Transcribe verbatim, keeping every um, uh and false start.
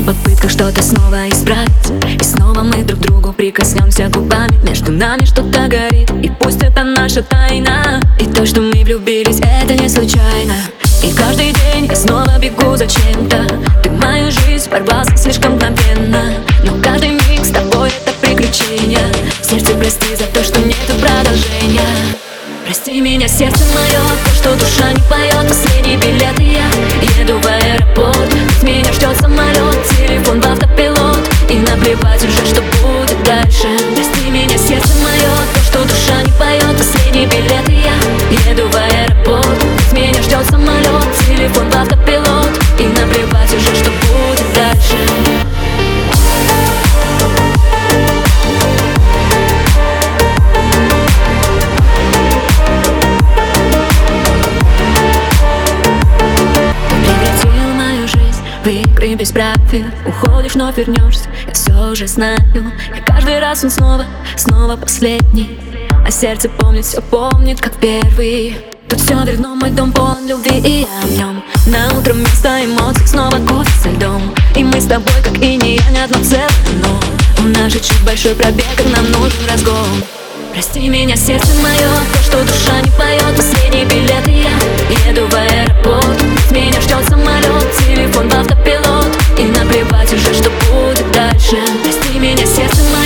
попытках что-то снова исправить. И снова мы друг к другу прикоснемся губами. Между нами что-то горит, и пусть это наша тайна. И то, что мы влюбились, это не случайно. И каждый день я снова бегу за чем-то. Ты мою жизнь ворвался слишком мгновенно, но каждый миг с тобой это приключение. Сердце, прости за то, что нету продолжения. Прости меня, сердце мое, то, что душа не поет. Последний билет, и я еду в аэропорт. Ведь меня ждет самолет, телефон в автопилот. И наплевать уже, что будет дальше. Прости меня, сердце мое, то, что душа не поет. Последний билет, и я еду в аэропорт. Ведь меня ждет самолет, телефон в автопилот. И наплевать уже, что будет дальше. В игры без правил уходишь, но вернешься. Я все уже знаю. И каждый раз он снова, снова последний. А сердце помнит, все помнит, как первый. Тут все верно, мой дом полон любви, и я в нем. На утро вместо эмоций снова кофе со льдом. И мы с тобой, как и не я, не одно целое, но у нас же чуть большой пробег, как нам нужен разгон. Прости меня, сердце мое, то, что душа не поет. Последний билет, и я еду в аэропорт. Ведь меня ждет самолет, телефон в автопилот. И наплевать уже, что будет дальше. Прости меня, сердце мое.